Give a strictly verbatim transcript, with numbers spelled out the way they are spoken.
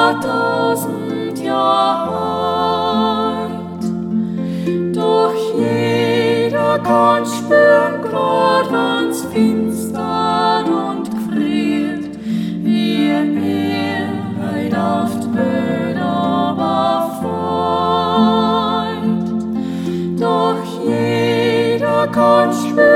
tausend Jahr alt. Doch jeder kann spüren, grad wenn's finster und gefriert, wie er heut auf die Welt aber fällt. Doch jeder kann spüren,